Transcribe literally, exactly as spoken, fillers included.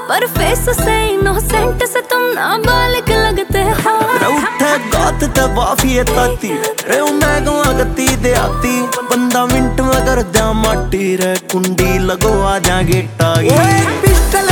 पर फेस से इनोसेंट से तुम नाबालिग लगते हो। उठे गात ते बाफी ताती रे मैं गवा गती दे आती बंदा मिनट में कर जा माटी रे कुंडी लगवा जा गेटा। पिस्टल